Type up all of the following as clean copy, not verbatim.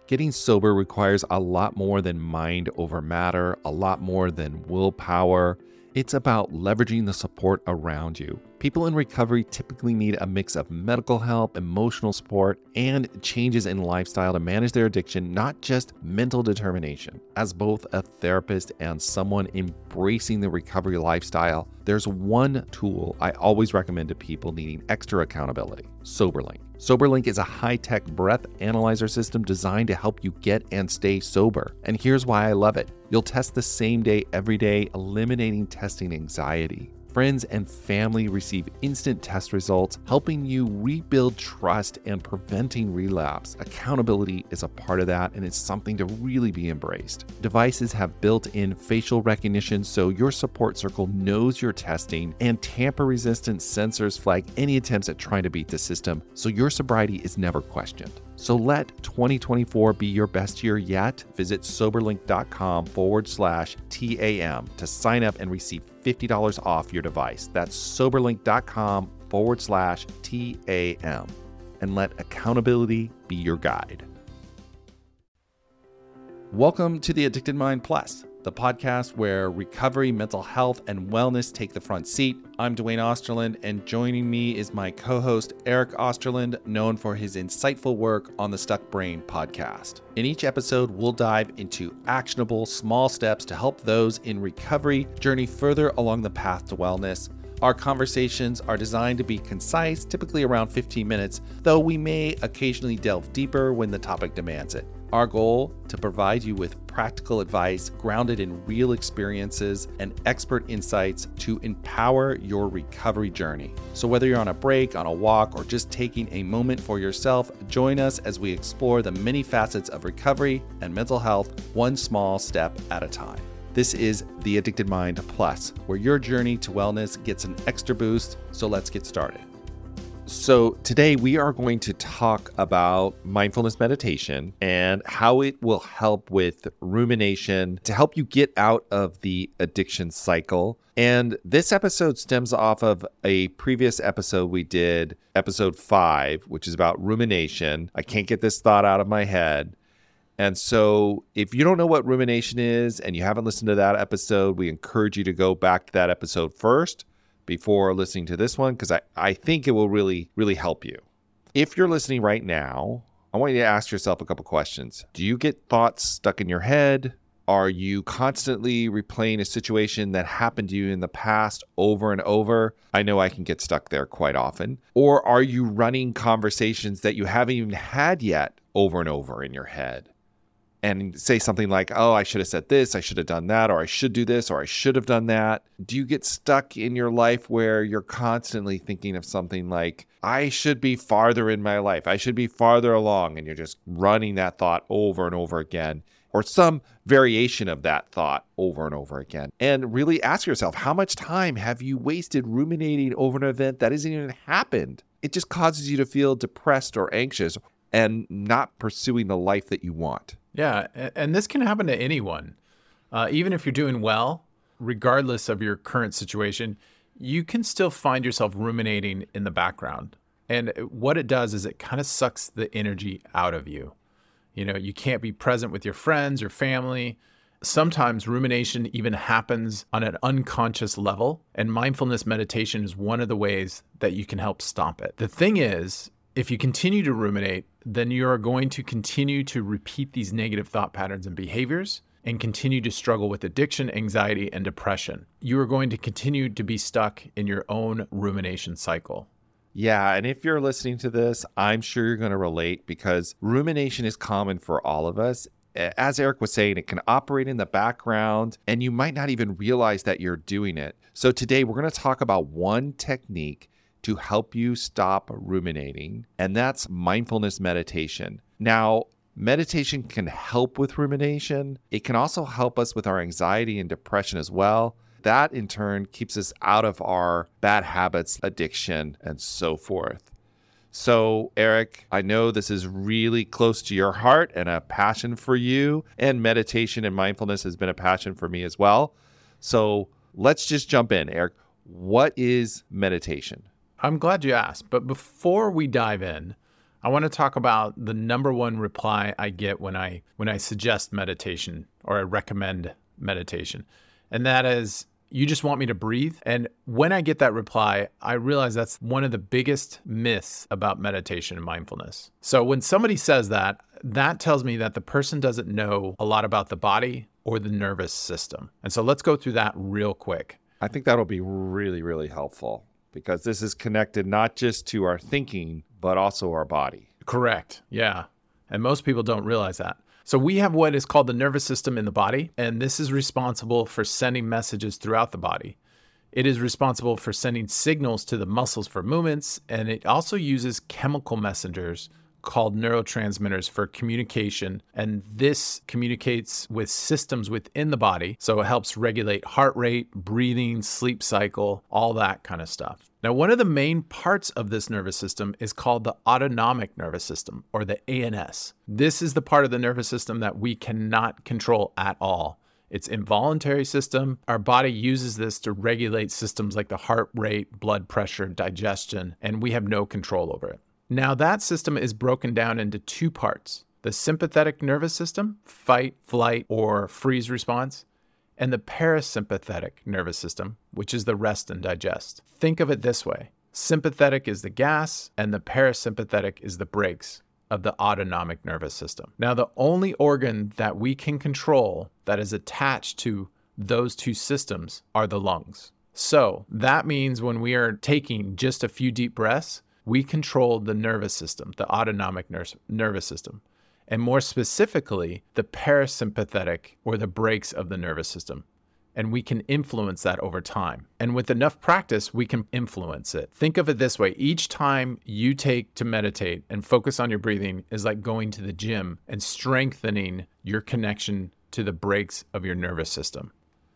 Getting sober requires a lot more than mind over matter, a lot more than willpower. It's about leveraging the support around you. People in recovery typically need a mix of medical help, emotional support, and changes in lifestyle to manage their addiction, not just mental determination. As both a therapist and someone embracing the recovery lifestyle, there's one tool I always recommend to people needing extra accountability: SoberLink. SoberLink is a high-tech breath analyzer system designed to help you get and stay sober. And here's why I love it. You'll test the same day, every day, eliminating testing anxiety. Friends and family receive instant test results, helping you rebuild trust and preventing relapse. Accountability is a part of that, and it's something to really be embraced. Devices have built-in facial recognition, so your support circle knows you're testing, and tamper-resistant sensors flag any attempts at trying to beat the system, so your sobriety is never questioned. So let 2024 be your best year yet. Visit soberlink.com/TAM to sign up and receive $50 off your device. That's soberlink.com/TAM. And let accountability be your guide. Welcome to the Addicted Mind Plus, the podcast where recovery, mental health, and wellness take the front seat. I'm Dwayne Osterland, and joining me is my co-host, Eric Osterland, known for his insightful work on the Stuck Brain podcast. In each episode, we'll dive into actionable, small steps to help those in recovery journey further along the path to wellness. Our conversations are designed to be concise, typically around 15 minutes, though we may occasionally delve deeper when the topic demands it. Our goal: to provide you with practical advice grounded in real experiences and expert insights to empower your recovery journey. So whether you're on a break, on a walk, or just taking a moment for yourself, join us as we explore the many facets of recovery and mental health, one small step at a time. This is the Addicted Mind Plus, where your journey to wellness gets an extra boost. So let's get started. So today we are going to talk about mindfulness meditation and how it will help with rumination to help you get out of the addiction cycle. And this episode stems off of a previous episode we did, episode 5, which is about rumination. I can't get this thought out of my head. And so if you don't know what rumination is and you haven't listened to that episode, we encourage you to go back to that episode first before listening to this one, because I think it will really, really help you. If you're listening right now, I want you to ask yourself a couple questions. Do you get thoughts stuck in your head? Are you constantly replaying a situation that happened to you in the past over and over? I know I can get stuck there quite often. Or are you running conversations that you haven't even had yet over and over in your head? And say something like, oh, I should have said this, I should have done that, or I should do this, or I should have done that. Do you get stuck in your life where you're constantly thinking of something like, I should be farther in my life, I should be farther along, and you're just running that thought over and over again, or some variation of that thought over and over again? And really ask yourself, how much time have you wasted ruminating over an event that hasn't even happened? It just causes you to feel depressed or anxious and not pursuing the life that you want. Yeah, and this can happen to anyone. Even if you're doing well, regardless of your current situation, you can still find yourself ruminating in the background. And what it does is it kind of sucks the energy out of you. You know, you can't be present with your friends or family. Sometimes rumination even happens on an unconscious level, and mindfulness meditation is one of the ways that you can help stop it. The thing is, if you continue to ruminate, then you are going to continue to repeat these negative thought patterns and behaviors and continue to struggle with addiction, anxiety, and depression. You are going to continue to be stuck in your own rumination cycle. Yeah, and if you're listening to this, I'm sure you're going to relate, because rumination is common for all of us. As Eric was saying, it can operate in the background, and you might not even realize that you're doing it. So today we're going to talk about one technique to help you stop ruminating, and that's mindfulness meditation. Now, meditation can help with rumination. It can also help us with our anxiety and depression as well. That in turn keeps us out of our bad habits, addiction, and so forth. So, Eric, I know this is really close to your heart and a passion for you, and meditation and mindfulness has been a passion for me as well. So let's just jump in. Eric, what is meditation? I'm glad you asked, but before we dive in, I want to talk about the number one reply I get when I suggest meditation or I recommend meditation. And that is, you just want me to breathe? And when I get that reply, I realize that's one of the biggest myths about meditation and mindfulness. So when somebody says that, that tells me that the person doesn't know a lot about the body or the nervous system. And so let's go through that real quick. I think that'll be really, really helpful because this is connected not just to our thinking, but also our body. Correct. Yeah. And most people don't realize that. So we have what is called the nervous system in the body, and this is responsible for sending messages throughout the body. It is responsible for sending signals to the muscles for movements, and it also uses chemical messengers called neurotransmitters for communication, and this communicates with systems within the body. So it helps regulate heart rate, breathing, sleep cycle, all that kind of stuff. Now, one of the main parts of this nervous system is called the autonomic nervous system, or the ANS. This is the part of the nervous system that we cannot control at all. It's involuntary system. Our body uses this to regulate systems like the heart rate, blood pressure, digestion, and we have no control over it. Now, that system is broken down into two parts: the sympathetic nervous system, fight, flight, or freeze response, and the parasympathetic nervous system, which is the rest and digest. Think of it this way: sympathetic is the gas, and the parasympathetic is the brakes of the autonomic nervous system. Now, the only organ that we can control that is attached to those two systems are the lungs. So that means when we are taking just a few deep breaths, we control the nervous system, the autonomic nervous system, and more specifically, the parasympathetic or the brakes of the nervous system. And we can influence that over time. And with enough practice, we can influence it. Think of it this way: each time you take to meditate and focus on your breathing is like going to the gym and strengthening your connection to the brakes of your nervous system.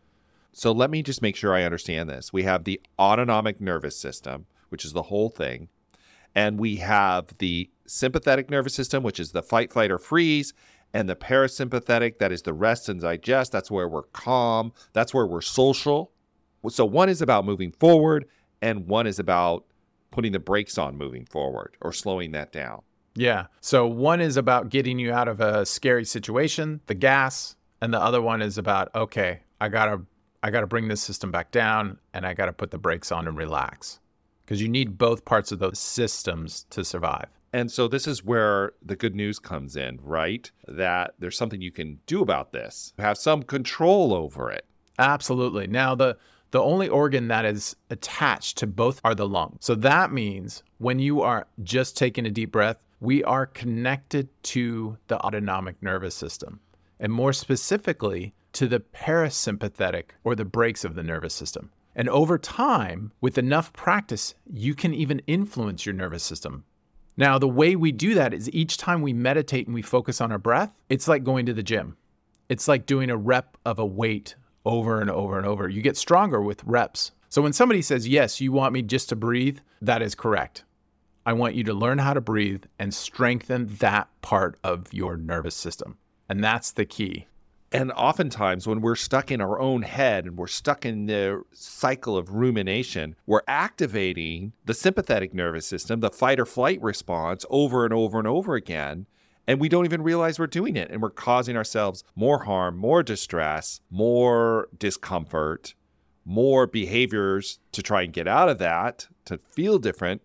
So let me just make sure I understand this. We have the autonomic nervous system, which is the whole thing. And we have the sympathetic nervous system, which is the fight, flight, or freeze, and the parasympathetic, that is the rest and digest. That's where we're calm. That's where we're social. So one is about moving forward, and one is about putting the brakes on moving forward or slowing that down. Yeah. So one is about getting you out of a scary situation, the gas, and the other one is about, okay, I gotta bring this system back down, and I gotta put the brakes on and relax. Because you need both parts of those systems to survive. And so this is where the good news comes in, right? That there's something you can do about this. Have some control over it. Absolutely. Now, the only organ that is attached to both are the lungs. So that means when you are just taking a deep breath, we are connected to the autonomic nervous system, and more specifically to the parasympathetic or the brakes of the nervous system. And over time, with enough practice, you can even influence your nervous system. Now, the way we do that is each time we meditate and we focus on our breath, it's like going to the gym. It's like doing a rep of a weight over and over and over. You get stronger with reps. So when somebody says, yes, you want me just to breathe, that is correct. I want you to learn how to breathe and strengthen that part of your nervous system. And that's the key. And oftentimes when we're stuck in our own head and we're stuck in the cycle of rumination, we're activating the sympathetic nervous system, the fight or flight response over and over and over again. And we don't even realize we're doing it. And we're causing ourselves more harm, more distress, more discomfort, more behaviors to try and get out of that, to feel different,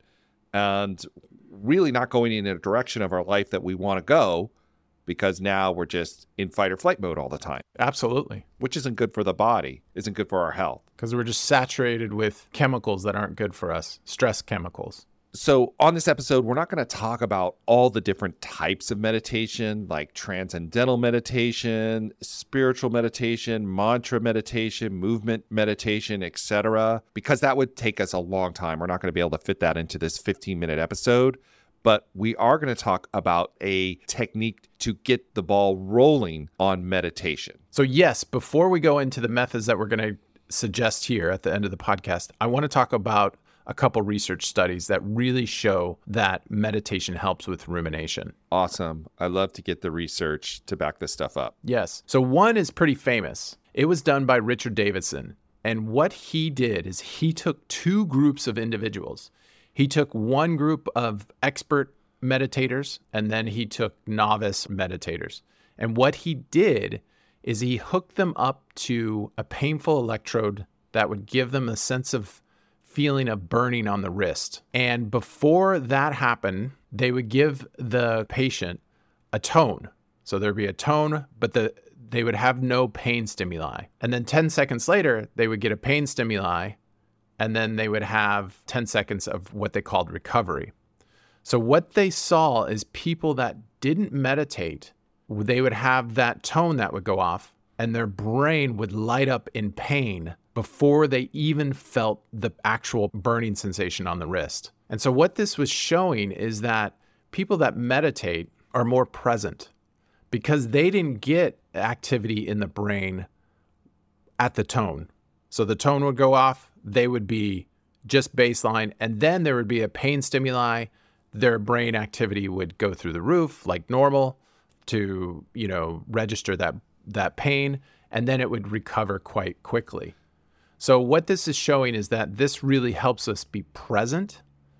and really not going in a direction of our life that we want to go. Because now we're just in fight or flight mode all the time. Absolutely. Which isn't good for the body, isn't good for our health. Because we're just saturated with chemicals that aren't good for us, stress chemicals. So on this episode, we're not going to talk about all the different types of meditation, like transcendental meditation, spiritual meditation, mantra meditation, movement meditation, etc., because that would take us a long time. We're not going to be able to fit that into this 15-minute episode. But we are going to talk about a technique to get the ball rolling on meditation. So yes, before we go into the methods that we're going to suggest here at the end of the podcast, I want to talk about a couple research studies that really show that meditation helps with rumination. Awesome. I love to get the research to back this stuff up. Yes. So one is pretty famous. It was done by Richard Davidson. And what he did is he took two groups of individuals. He took one group of expert meditators, and then he took novice meditators. And what he did is he hooked them up to a painful electrode that would give them a sense of feeling of burning on the wrist. And before that happened, they would give the patient a tone. So there'd be a tone, but they would have no pain stimuli. And then 10 seconds later, they would get a pain stimuli, and then they would have 10 seconds of what they called recovery. So what they saw is people that didn't meditate, they would have that tone that would go off, and their brain would light up in pain before they even felt the actual burning sensation on the wrist. And so what this was showing is that people that meditate are more present because they didn't get activity in the brain at the tone. So the tone would go off, they would be just baseline, and then there would be a pain stimuli. Their brain activity would go through the roof like normal to, register that pain, and then it would recover quite quickly. So what this is showing is that this really helps us be present.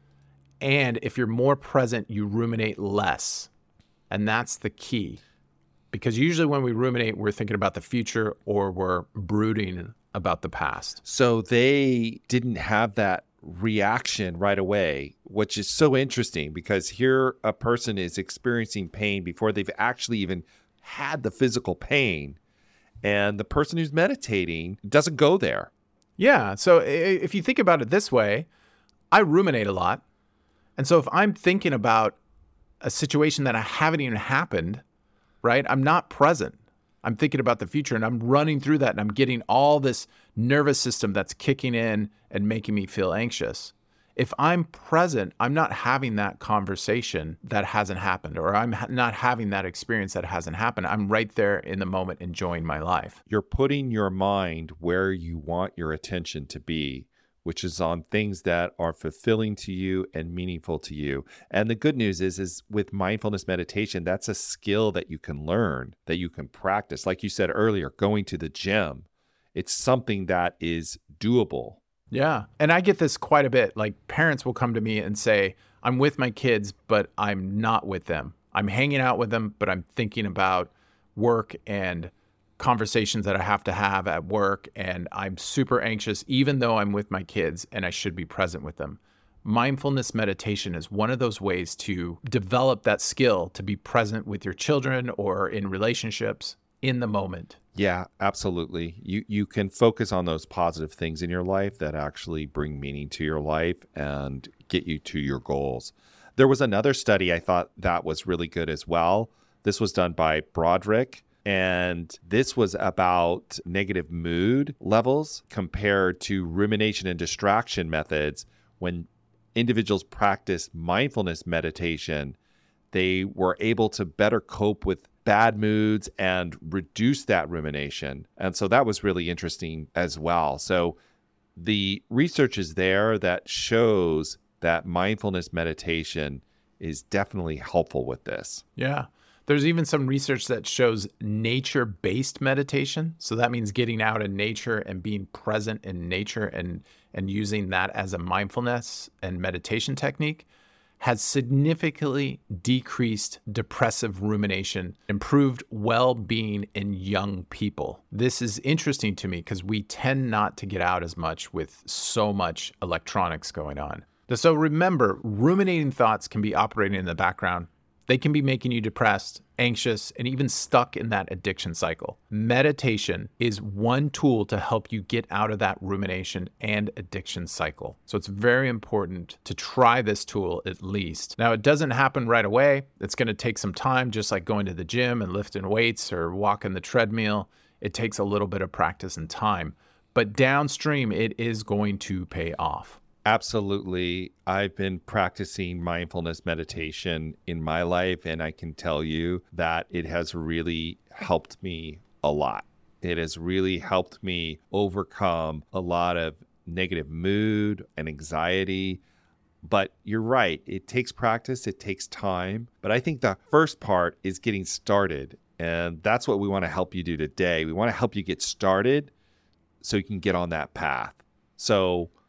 And if you're more present, you ruminate less. And that's the key. Because usually when we ruminate, we're thinking about the future or we're brooding about the past. So they didn't have that reaction right away, which is so interesting because here a person is experiencing pain before they've actually even had the physical pain. And the person who's meditating doesn't go there. Yeah. So if you think about it this way, I ruminate a lot. And so if I'm thinking about a situation that I haven't even happened, right? I'm not present. I'm thinking about the future and I'm running through that and I'm getting all this nervous system that's kicking in and making me feel anxious. If I'm present, I'm not having that conversation that hasn't happened, or I'm not having that experience that hasn't happened. I'm right there in the moment enjoying my life. You're putting your mind where you want your attention to be, which is on things that are fulfilling to you and meaningful to you. And the good news is with mindfulness meditation, that's a skill that you can learn, that you can practice. Like you said earlier, going to the gym, it's something that is doable. Yeah. And I get this quite a bit. Like parents will come to me and say, I'm with my kids, but I'm not with them. I'm hanging out with them, but I'm thinking about work and conversations that I have to have at work. And I'm super anxious, even though I'm with my kids and I should be present with them. Mindfulness meditation is one of those ways to develop that skill to be present with your children or in relationships in the moment. Yeah, absolutely. You can focus on those positive things in your life that actually bring meaning to your life and get you to your goals. There was another study I thought that was really good as well. This was done by Broderick, and this was about negative mood levels compared to rumination and distraction methods. When individuals practice mindfulness meditation, they were able to better cope with bad moods and reduce that rumination. And so that was really interesting as well. So the research is there that shows that mindfulness meditation is definitely helpful with this. Yeah. There's even some research that shows nature-based meditation. So that means getting out in nature and being present in nature and using that as a mindfulness and meditation technique has significantly decreased depressive rumination, improved well-being in young people. This is interesting to me because we tend not to get out as much with so much electronics going on. So remember, ruminating thoughts can be operating in the background. They can be making you depressed, anxious, and even stuck in that addiction cycle. Meditation is one tool to help you get out of that rumination and addiction cycle. So it's very important to try this tool at least. Now, it doesn't happen right away. It's going to take some time, just like going to the gym and lifting weights or walking the treadmill. It takes a little bit of practice and time. But downstream, it is going to pay off. Absolutely. I've been practicing mindfulness meditation in my life, and I can tell you that it has really helped me a lot. It has really helped me overcome a lot of negative mood and anxiety. But you're right. It takes practice. It takes time. But I think the first part is getting started. And that's what we want to help you do today. We want to help you get started so you can get on that path. So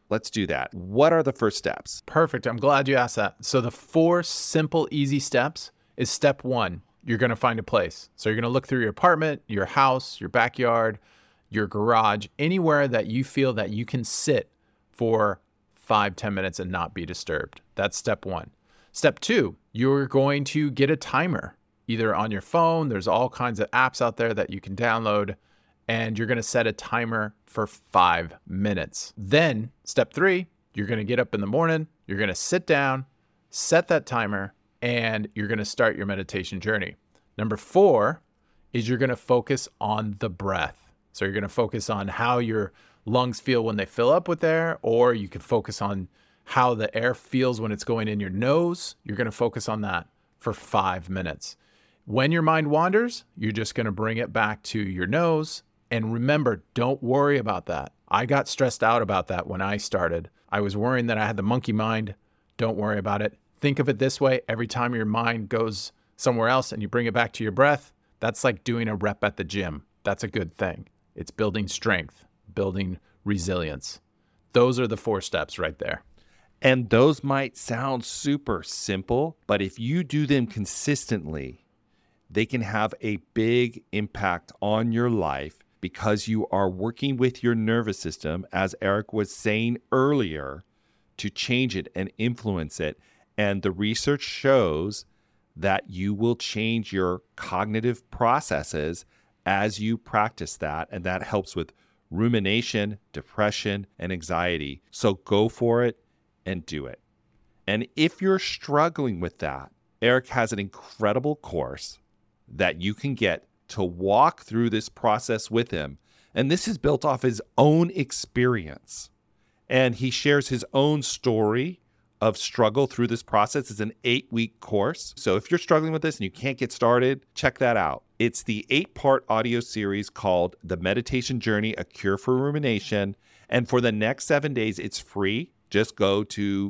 let's do that. What are the first steps? Perfect. I'm glad you asked that. So the 4 simple, easy steps is step 1. You're going to find a place. So you're going to look through your apartment, your house, your backyard, your garage, anywhere that you feel that you can sit for 5-10 minutes and not be disturbed. That's step 1. Step 2, you're going to get a timer, either on your phone. There's all kinds of apps out there that you can download, and you're going to set a timer for 5 minutes. Then step 3, you're going to get up in the morning, you're going to sit down, set that timer, and you're going to start your meditation journey. Number 4 is you're going to focus on the breath. So you're going to focus on how your lungs feel when they fill up with air, or you can focus on how the air feels when it's going in your nose. You're going to focus on that for 5 minutes. When your mind wanders, you're just going to bring it back to your nose. And remember, don't worry about that. I got stressed out about that when I started. I was worrying that I had the monkey mind. Don't worry about it. Think of it this way. Every time your mind goes somewhere else and you bring it back to your breath, that's like doing a rep at the gym. That's a good thing. It's building strength, building resilience. Those are the 4 steps right there. And those might sound super simple, but if you do them consistently, they can have a big impact on your life because you are working with your nervous system, as Eric was saying earlier, to change it and influence it. And the research shows that you will change your cognitive processes as you practice that. And that helps with rumination, depression, and anxiety. So go for it and do it. And if you're struggling with that, Eric has an incredible course that you can get to walk through this process with him. And this is built off his own experience. And he shares his own story of struggle through this process. It's an 8-week course. So if you're struggling with this and you can't get started, check that out. It's the 8-part audio series called The Meditation Journey, A Cure for Rumination. And for the next 7 days, it's free. Just go to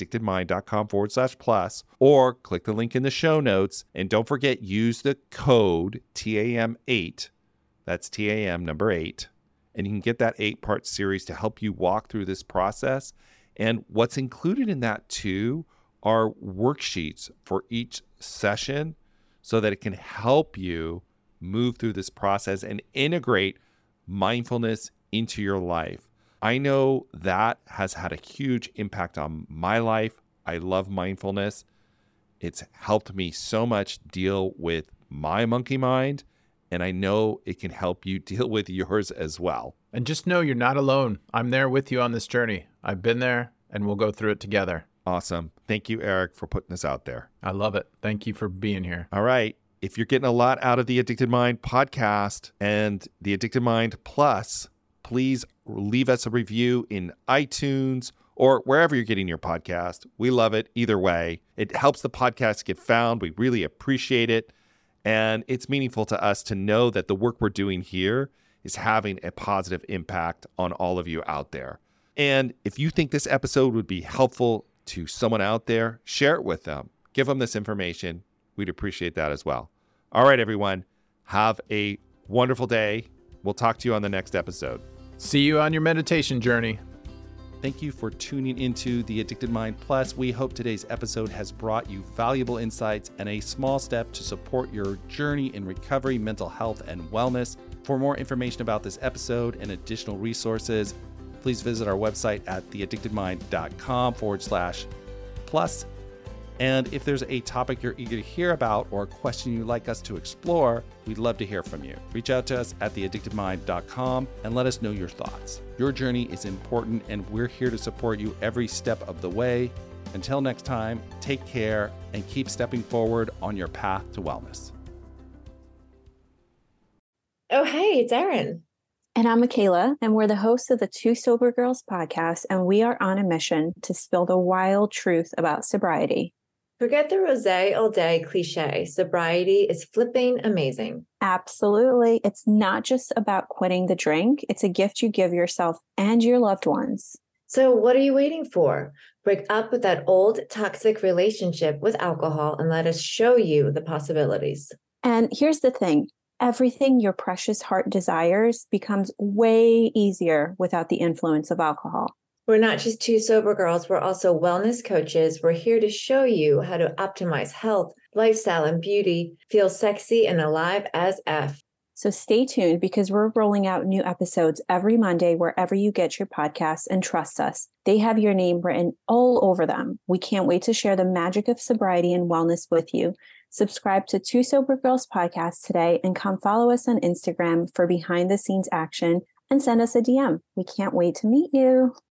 theaddictedmind.com/plus or click the link in the show notes. And don't forget, use the code TAM8. That's TAM number 8. And you can get that 8-part series to help you walk through this process. And what's included in that too are worksheets for each session so that it can help you move through this process and integrate mindfulness into your life. I know that has had a huge impact on my life. I love mindfulness. It's helped me so much deal with my monkey mind, and I know it can help you deal with yours as well. And just know you're not alone. I'm there with you on this journey. I've been there, and we'll go through it together. Awesome. Thank you, Eric, for putting this out there. I love it. Thank you for being here. All right. If you're getting a lot out of the Addicted Mind podcast and the Addicted Mind Plus, please leave us a review in iTunes or wherever you're getting your podcast. We love it either way. It helps the podcast get found. We really appreciate it. And it's meaningful to us to know that the work we're doing here is having a positive impact on all of you out there. And if you think this episode would be helpful to someone out there, share it with them. Give them this information. We'd appreciate that as well. All right, everyone. Have a wonderful day. We'll talk to you on the next episode. See you on your meditation journey. Thank you for tuning into The Addicted Mind Plus. We hope today's episode has brought you valuable insights and a small step to support your journey in recovery, mental health, and wellness. For more information about this episode and additional resources, please visit our website at theaddictedmind.com/plus. And if there's a topic you're eager to hear about or a question you'd like us to explore, we'd love to hear from you. Reach out to us at theaddictedmind.com and let us know your thoughts. Your journey is important, and we're here to support you every step of the way. Until next time, take care and keep stepping forward on your path to wellness. Oh, hey, it's Erin. And I'm Michaela, and we're the hosts of the Two Sober Girls podcast, and we are on a mission to spill the wild truth about sobriety. Forget the rosé all day cliche. Sobriety is flipping amazing. Absolutely. It's not just about quitting the drink. It's a gift you give yourself and your loved ones. So what are you waiting for? Break up with that old toxic relationship with alcohol and let us show you the possibilities. And here's the thing. Everything your precious heart desires becomes way easier without the influence of alcohol. We're not just two sober girls, we're also wellness coaches. We're here to show you how to optimize health, lifestyle, and beauty, feel sexy and alive as F. So stay tuned because we're rolling out new episodes every Monday wherever you get your podcasts, and trust us, they have your name written all over them. We can't wait to share the magic of sobriety and wellness with you. Subscribe to Two Sober Girls Podcast today and come follow us on Instagram for behind the scenes action and send us a DM. We can't wait to meet you.